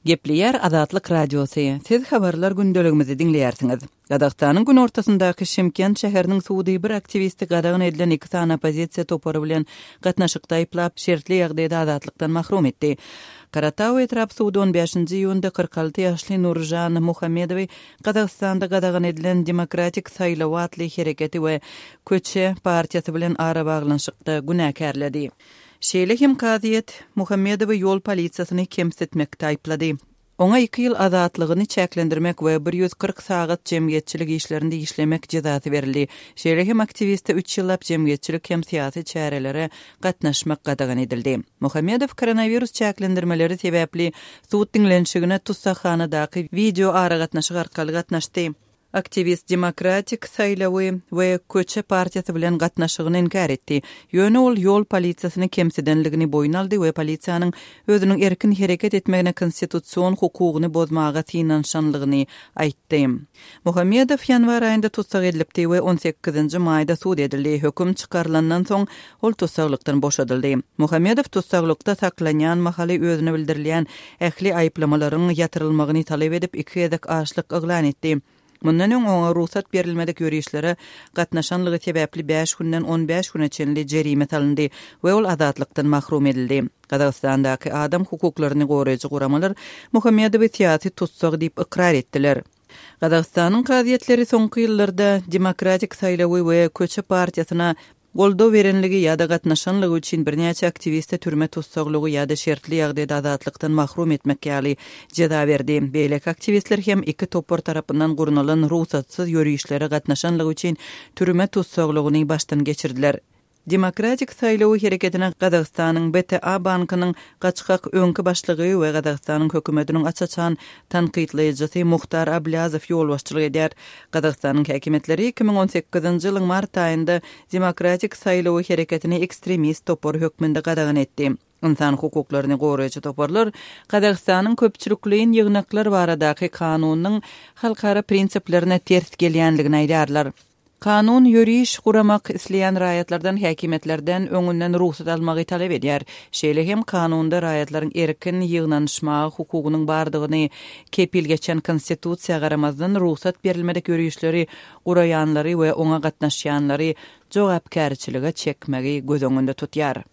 Gepliyer Azatlyk Radiosu. Siz habarlar gündeligimizi dinleýärsiňiz. Gazakstanyň gün ortasyndaky Şemkent şäheriniň suwdy bir aktivisti gadagan edilen 2 sana pozisiýa topary bilen gatnaşykda aýplap şertli ýagdaýda azatlykdan mahrum etdi. Karataw etrap suwdy 15-nji ýylda 46 ýaşly Nurjan Muhammedowy Gazakstanda gadagan edilen Demokratik Saýlaw hereketi we Köçe partiýasy bilen ara baglanşykda günäkärledi. Şeýle hem kaziýet Muhammedowy ýol polisiýasyny kemsitmekde aýplady. Oňa 2 ýyl azatlygyny çäklendirmek we 140 sagat jemgyýetçilik işlerinde işlemek jazasy berildi. Şeýle hem aktivisti 3 ýyllap jemgyýetçilik hem syýasy çärelere gatnaşmak gadagan edildi. Muhammedow koronavirus çäklendirmeleri sebäpli suwut dinlenşigine tutsakhanadaky video ara gatnaşyk arkaly gatnaşdy. Aktivist Demokratik Saýlawy we Köçe partiýasy bilen gatnaşygyny inkar etdi. Ýöne ol ýol polisiýasyny kemsidenligini boýun aldy we polisiýanyň özüniň erkin hereket etmegine konstitusiýon hukugyny bozmaga tinanşanlygyny aýtdy. Muhammedow ýanwar aýynda tutsak edilipdi we 18-nji maýda suud edildi. Höküm çykarlandan soň ol tutsaklykdan boşadyldy. Muhammedow tutsaklykda saklanýan mahaly özüne bildirilýän ähli aýplamalaryň ýatyrylmagyny talap edip 2 ýazak açlyk eglan etdi. Mundan öň oňa ruhsat berilmedik ýörüşlere gatnaşanlygy sebäpli 5 günden 15 güne çenli jerime salyndy we ol azatlykdan mahrum edildi. Gazakstandaky adam hukuklaryny goraýjy guramalar Muhammedowy syýasy tutsak diýip ikrar etdiler. Gazakstanyň kaziýetleri soňky ýyllarda Demokratik Saýlawy we Köçe partiýasyna goldaw berenligi ýa-da gatnaşanlygy üçin birnäçe aktiviste türme tutsaklygy ýa-da şertli ýagdaýda azatlykdan mahrum etmek ýaly jaza berdi. Beýlek aktivistler hem 2 topar tarapyndan gurunalan ruhsatsyz ýörüşlere gatnaşanlygy üçin türme tutsaklygyny başdan geçirdiler. Demokratik Saýlaw hereketine Gazakstanyň BTA bankynyň gaçkak öňkü başlygy we Gazakstanyň hökümetiniň açaçan tanqidleýijisi Muhtar Ablazow ýolbaşçylyk eder. Gazakstanyň häkimetleri 2018-nji ýylyň mart aýynda Demokratik Saýlaw hereketini ekstremist topar hökmünde gadagan etdi. İnsan hukuklaryny goraýjy toparlar Gazakstanyň köpçülikliğin ýygnaklar baradaky kanunyň halkara prinsiplerine ters gelýänligini aýdarlar. Kanun ýörüş guramak isleýän raýatlardan häkimetlerden öňünden ruhsat almagy talap edýär. Şeýle hem kanunda raýatlaryň erkin ýygnanyşma hukugynyň bardygyny kepil geçen konstitusiýa garamazdan ruhsat berilmedik ýörüşleri guraýanlary we oňa gatnaşýanlary jogapkärçiligi çekmegi göz öňünde tutýar.